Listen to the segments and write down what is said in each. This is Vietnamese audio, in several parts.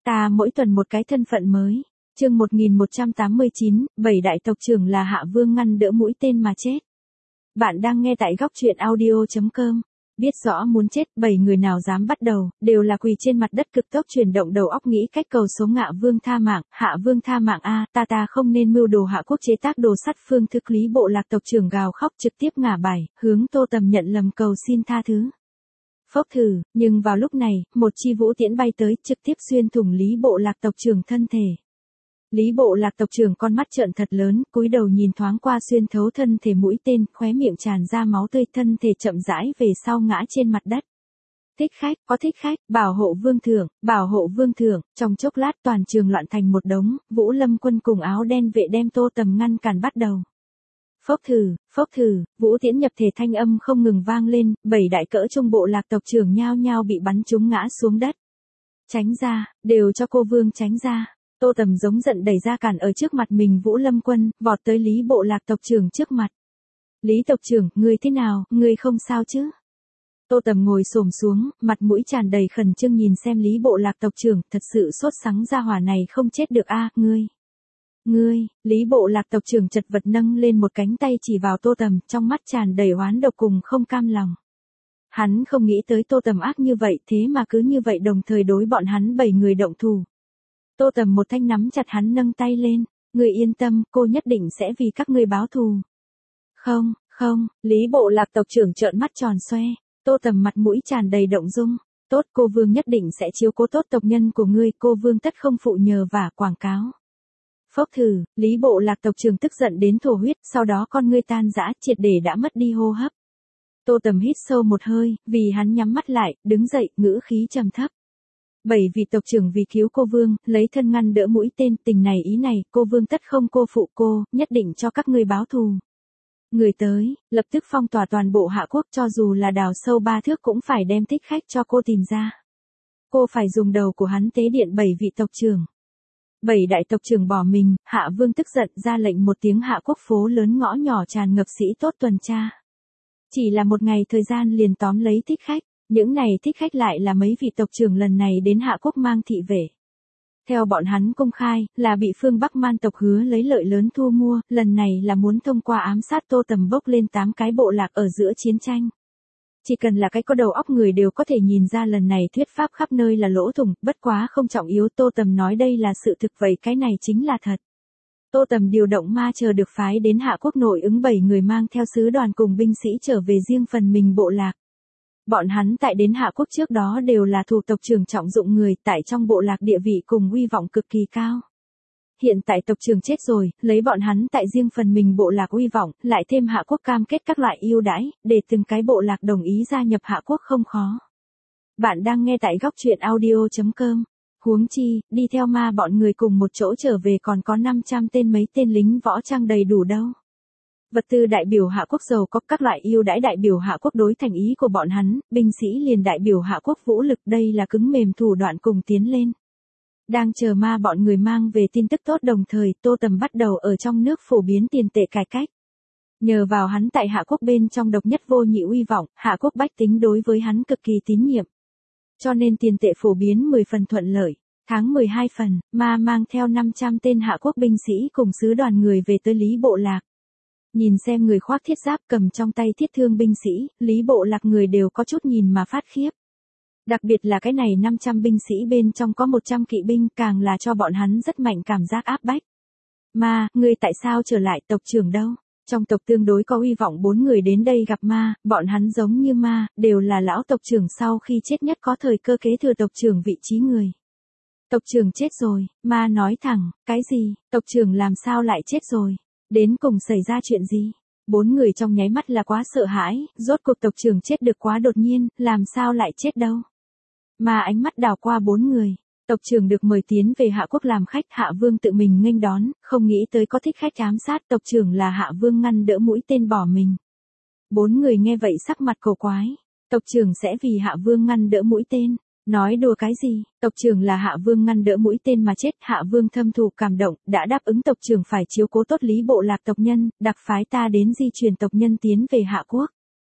Ta mỗi tuần một cái thân phận mới. Chương 1189, 7 đại tộc trưởng là Hạ Vương ngăn đỡ mũi tên mà chết. Bạn đang nghe tại góc truyện audio.com. Biết rõ muốn chết, 7 người nào dám bắt đầu, đều là quỳ trên mặt đất cực tốc chuyển động đầu óc nghĩ cách cầu số Hạ Vương tha mạng. Hạ Vương tha mạng a, ta không nên mưu đồ Hạ Quốc chế tác đồ sắt. Phương Thức Lý bộ lạc tộc trưởng gào khóc trực tiếp ngả bài, hướng Tô Tầm nhận lầm cầu xin tha thứ. Phốc thử, nhưng vào lúc này, một chi vũ tiễn bay tới, trực tiếp xuyên thủng Lý bộ lạc tộc trưởng thân thể. Lý bộ lạc tộc trưởng con mắt trợn thật lớn, cúi đầu nhìn thoáng qua xuyên thấu thân thể mũi tên, khóe miệng tràn ra máu tươi, thân thể chậm rãi về sau ngã trên mặt đất. Thích khách, có thích khách, bảo hộ vương thượng, bảo hộ vương thượng. Trong chốc lát toàn trường loạn thành một đống, Vũ Lâm quân cùng áo đen vệ đem Tô Tầm ngăn cản bắt đầu. Phốc thử, vũ tiễn nhập thể thanh âm không ngừng vang lên, 7 đại cỡ trung bộ lạc tộc trưởng nhao nhao bị bắn trúng ngã xuống đất. Tránh ra, đều cho cô vương tránh ra. Tô Tầm giống giận đẩy ra cản ở trước mặt mình Vũ Lâm quân, vọt tới Lý bộ lạc tộc trưởng trước mặt. Lý tộc trưởng, ngươi thế nào, ngươi không sao chứ? Tô Tầm ngồi xổm xuống, mặt mũi tràn đầy khẩn trương nhìn xem Lý bộ lạc tộc trưởng, thật sự sốt sắng ra hỏa này không chết được a, Ngươi, Lý bộ lạc tộc trưởng chật vật nâng lên một cánh tay chỉ vào Tô Tầm, trong mắt tràn đầy oán độc cùng không cam lòng. Hắn không nghĩ tới Tô Tầm ác như vậy, thế mà cứ như vậy đồng thời đối bọn hắn 7 người động thủ. Tô Tầm một thanh nắm chặt hắn nâng tay lên, ngươi yên tâm, cô nhất định sẽ vì các ngươi báo thù. Không, Lý bộ lạc tộc trưởng trợn mắt tròn xoe, Tô Tầm mặt mũi tràn đầy động dung, tốt, cô vương nhất định sẽ chiếu cố tốt tộc nhân của ngươi, cô vương tất không phụ nhờ vả quảng cáo. Phốc thử, Lý bộ lạc tộc trưởng tức giận đến thổ huyết, sau đó con ngươi tan rã, triệt để đã mất đi hô hấp. Tô Tầm hít sâu một hơi, vì hắn nhắm mắt lại, đứng dậy, ngữ khí trầm thấp. 7 vị tộc trưởng vì cứu cô vương, lấy thân ngăn đỡ mũi tên, tình này ý này, cô vương tất không cô phụ cô, nhất định cho các ngươi báo thù. Người tới, lập tức phong tỏa toàn bộ Hạ Quốc, cho dù là đào sâu 3 thước cũng phải đem thích khách cho cô tìm ra. Cô phải dùng đầu của hắn tế điện 7 vị tộc trưởng. 7 đại tộc trưởng bỏ mình, Hạ Vương tức giận ra lệnh một tiếng, Hạ Quốc phố lớn ngõ nhỏ tràn ngập sĩ tốt tuần tra. Chỉ là một ngày thời gian liền tóm lấy thích khách, những này thích khách lại là mấy vị tộc trưởng lần này đến Hạ Quốc mang thị vệ. Theo bọn hắn công khai, là bị phương Bắc Man tộc hứa lấy lợi lớn thu mua, lần này là muốn thông qua ám sát Tô Tầm bốc lên 8 cái bộ lạc ở giữa chiến tranh. Chỉ cần là cái có đầu óc người đều có thể nhìn ra lần này thuyết pháp khắp nơi là lỗ thủng, bất quá không trọng yếu, Tô Tầm nói đây là sự thực, vậy cái này chính là thật. Tô Tầm điều động ma chờ được phái đến Hạ Quốc nội ứng 7 người mang theo sứ đoàn cùng binh sĩ trở về riêng phần mình bộ lạc. Bọn hắn tại đến Hạ Quốc trước đó đều là thủ tộc trưởng trọng dụng người, tại trong bộ lạc địa vị cùng uy vọng cực kỳ cao. Hiện tại tộc trưởng chết rồi, lấy bọn hắn tại riêng phần mình bộ lạc uy vọng, lại thêm Hạ Quốc cam kết các loại ưu đãi, để từng cái bộ lạc đồng ý gia nhập Hạ Quốc không khó. Bạn đang nghe tại góc truyện audio.com. Huống chi, đi theo ma bọn người cùng một chỗ trở về còn có 500 tên mấy tên lính võ trang đầy đủ đâu. Vật tư đại biểu Hạ Quốc giàu có, các loại ưu đãi đại biểu Hạ Quốc đối thành ý của bọn hắn, binh sĩ liền đại biểu Hạ Quốc vũ lực, đây là cứng mềm thủ đoạn cùng tiến lên. Đang chờ ma bọn người mang về tin tức tốt, đồng thời Tô Tầm bắt đầu ở trong nước phổ biến tiền tệ cải cách. Nhờ vào hắn tại Hạ Quốc bên trong độc nhất vô nhị uy vọng, Hạ Quốc bách tính đối với hắn cực kỳ tín nhiệm. Cho nên tiền tệ phổ biến 10 phần thuận lợi. Tháng 12 phần, ma mang theo 500 tên Hạ Quốc binh sĩ cùng sứ đoàn người về tới Lý bộ lạc. Nhìn xem người khoác thiết giáp cầm trong tay thiết thương binh sĩ, Lý bộ lạc người đều có chút nhìn mà phát khiếp. Đặc biệt là cái này 500 binh sĩ bên trong có 100 kỵ binh, càng là cho bọn hắn rất mạnh cảm giác áp bách. Ma, ngươi tại sao trở lại, tộc trưởng đâu? Trong tộc tương đối có uy vọng 4 người đến đây gặp ma, bọn hắn giống như ma, đều là lão tộc trưởng sau khi chết nhất có thời cơ kế thừa tộc trưởng vị trí người. Tộc trưởng chết rồi, ma nói thẳng, cái gì, tộc trưởng làm sao lại chết rồi? Đến cùng xảy ra chuyện gì? 4 người trong nháy mắt là quá sợ hãi, rốt cuộc tộc trưởng chết được quá đột nhiên, làm sao lại chết đâu? Mà ánh mắt đảo qua 4 người, tộc trưởng được mời tiến về Hạ Quốc làm khách, Hạ Vương tự mình nghênh đón, không nghĩ tới có thích khách ám sát, tộc trưởng là Hạ Vương ngăn đỡ mũi tên bỏ mình. 4 người nghe vậy sắc mặt cổ quái, tộc trưởng sẽ vì Hạ Vương ngăn đỡ mũi tên. Nói đùa cái gì, tộc trưởng là Hạ Vương ngăn đỡ mũi tên mà chết, Hạ Vương thâm thù cảm động, đã đáp ứng tộc trưởng phải chiếu cố tốt Lý bộ lạc tộc nhân, đặc phái ta đến di truyền tộc nhân tiến về Hạ Quốc.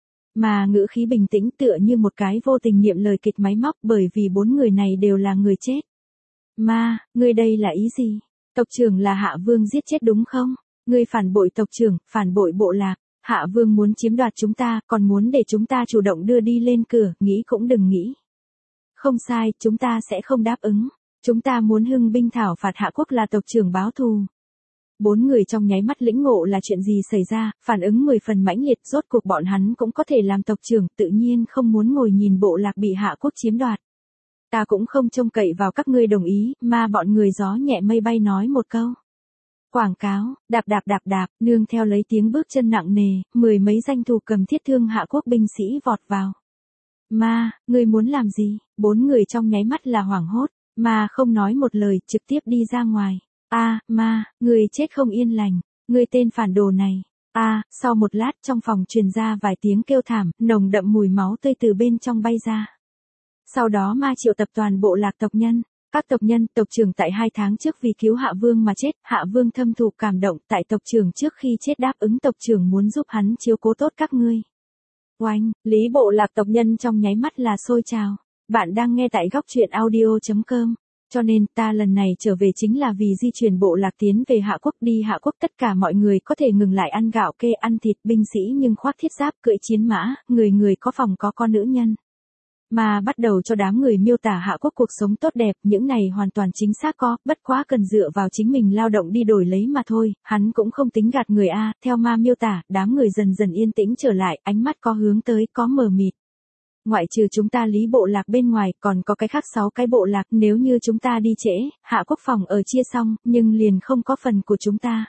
Mà ngữ khí bình tĩnh tựa như một cái vô tình niệm lời kịch máy móc, bởi vì 4 người này đều là người chết. Ma, ngươi đây là ý gì? Tộc trưởng là Hạ Vương giết chết đúng không? Ngươi phản bội tộc trưởng, phản bội bộ lạc. Hạ Vương muốn chiếm đoạt chúng ta, còn muốn để chúng ta chủ động đưa đi lên cửa, nghĩ cũng đừng nghĩ. Không sai, chúng ta sẽ không đáp ứng. Chúng ta muốn hưng binh thảo phạt Hạ Quốc là tộc trưởng báo thù. 4 người trong nháy mắt lĩnh ngộ là chuyện gì xảy ra, phản ứng 10 phần mãnh liệt, rốt cuộc bọn hắn cũng có thể làm tộc trưởng, tự nhiên không muốn ngồi nhìn bộ lạc bị Hạ Quốc chiếm đoạt. Ta cũng không trông cậy vào các ngươi đồng ý, mà bọn người gió nhẹ mây bay nói một câu. Quảng cáo, đạp đạp đạp đạp, nương theo lấy tiếng bước chân nặng nề, 10 mấy danh thủ cầm thiết thương Hạ Quốc binh sĩ vọt vào. Ma, ngươi muốn làm gì? 4 người trong nháy mắt là hoảng hốt, mà không nói một lời, trực tiếp đi ra ngoài. Ma, ngươi chết không yên lành, ngươi tên phản đồ này. Sau một lát trong phòng truyền ra vài tiếng kêu thảm, nồng đậm mùi máu tươi từ bên trong bay ra. Sau đó ma triệu tập toàn bộ lạc tộc nhân. Các tộc nhân, tộc trưởng tại 2 tháng trước vì cứu Hạ Vương mà chết, Hạ Vương thâm thù cảm động, tại tộc trưởng trước khi chết đáp ứng tộc trưởng muốn giúp hắn chiếu cố tốt các ngươi. Oanh, lý bộ lạc tộc nhân trong nháy mắt là sôi trào. Bạn đang nghe tại góc truyện audio.com. Cho nên ta lần này trở về chính là vì di chuyển bộ lạc tiến về Hạ Quốc, đi Hạ Quốc tất cả mọi người có thể ngừng lại ăn gạo kê ăn thịt, binh sĩ nhưng khoác thiết giáp cưỡi chiến mã, người người có phòng có con nữ nhân. Mà bắt đầu cho đám người miêu tả Hạ Quốc cuộc sống tốt đẹp, những này hoàn toàn chính xác có, bất quá cần dựa vào chính mình lao động đi đổi lấy mà thôi, hắn cũng không tính gạt người theo ma miêu tả, đám người dần dần yên tĩnh trở lại, ánh mắt có hướng tới, có mờ mịt. Ngoại trừ chúng ta lý bộ lạc bên ngoài, còn có cái khác 6 cái bộ lạc, nếu như chúng ta đi trễ, Hạ Quốc phòng ở chia xong, nhưng liền không có phần của chúng ta.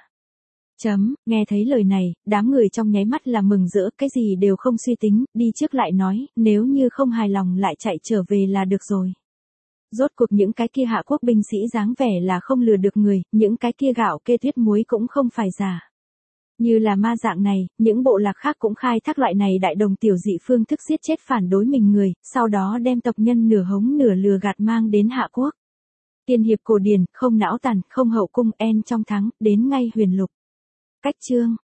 Nghe thấy lời này, đám người trong nháy mắt là mừng rỡ, cái gì đều không suy tính, đi trước lại nói, nếu như không hài lòng lại chạy trở về là được rồi. Rốt cuộc những cái kia Hạ Quốc binh sĩ dáng vẻ là không lừa được người, những cái kia gạo kê tuyết muối cũng không phải giả. Như là ma dạng này, những bộ lạc khác cũng khai thác loại này đại đồng tiểu dị phương thức giết chết phản đối mình người, sau đó đem tộc nhân nửa hống nửa lừa gạt mang đến Hạ Quốc. Tiên hiệp cổ điển, không não tàn, không hậu cung, en trong thắng, đến ngay huyền lục. Cách chương